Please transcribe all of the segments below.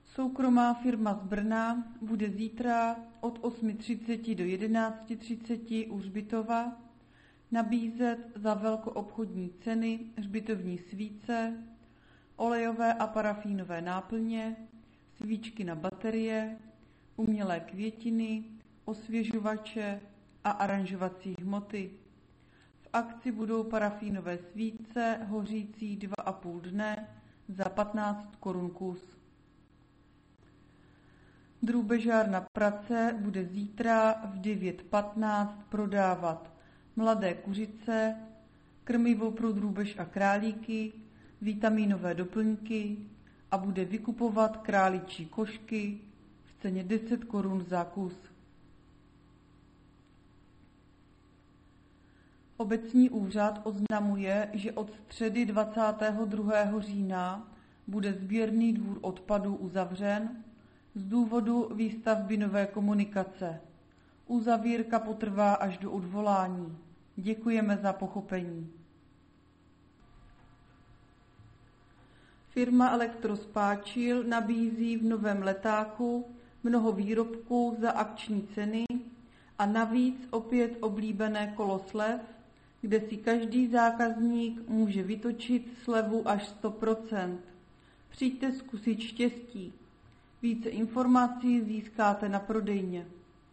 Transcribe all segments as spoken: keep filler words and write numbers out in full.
Soukromá firma z Brna bude zítra od osm třicet do jedenáct třicet u hřbitova nabízet za velkoobchodní ceny hřbitovní svíce, olejové a parafínové náplně, svíčky na baterie, umělé květiny, osvěžovače a aranžovací hmoty. V akci budou parafínové svíce hořící dva a půl dne za patnáct korun kus. Drůbežárna Prace bude zítra v devět patnáct prodávat mladé kuřice, krmivo pro drůbež a králíky, vitaminové doplňky a bude vykupovat králičí košky v ceně deset korun za kus. Obecní úřad oznamuje, že od středy dvacátého druhého října bude sběrný dvůr odpadů uzavřen z důvodu výstavby nové komunikace. Uzavírka potrvá až do odvolání. Děkujeme za pochopení. Firma Elektrospáčil nabízí v novém letáku mnoho výrobků za akční ceny a navíc opět oblíbené kolo slev, kde si každý zákazník může vytočit slevu až sto procent. Přijďte zkusit štěstí. Více informací získáte na prodejně.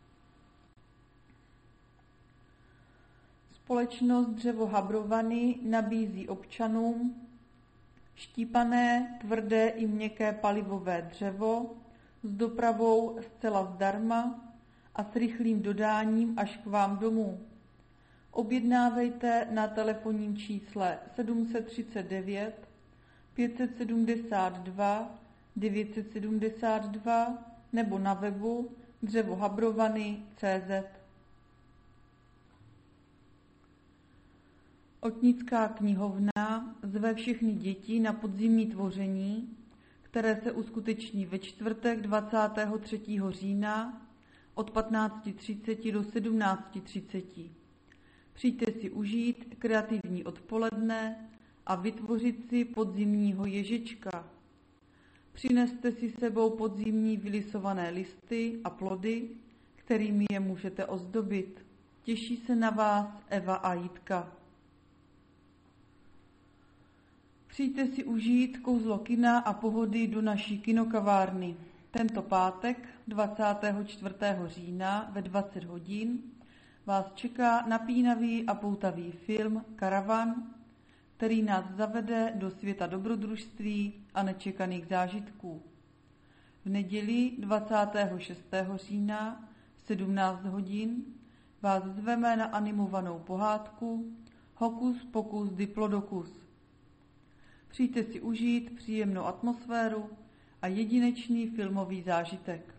Společnost Dřevo Habrovany nabízí občanům štípané, tvrdé i měkké palivové dřevo s dopravou zcela zdarma a s rychlým dodáním až k vám domů. Objednávejte na telefonním čísle sedm set třicet devět pět set sedmdesát dva devět set sedmdesát dva nebo na webu dřevohabrovany tečka cé zet. Otnická knihovna zve všechny děti na podzimní tvoření, které se uskuteční ve čtvrtek dvacátého třetího října od patnáct třicet do sedmnáct třicet. Přijďte si užít kreativní odpoledne a vytvořit si podzimního ježička. Přineste si sebou podzimní vylisované listy a plody, kterými je můžete ozdobit. Těší se na vás Eva a Jitka. Přijďte si užít kouzlo kina a pohody do naší kinokavárny. Tento pátek dvacátého čtvrtého října ve dvacet hodin vás čeká napínavý a poutavý film Karavan, který nás zavede do světa dobrodružství a nečekaných zážitků. V neděli dvacátého šestého října v sedmnáct hodin vás zveme na animovanou pohádku Hokus pokus diplodocus. Přijďte si užít příjemnou atmosféru a jedinečný filmový zážitek.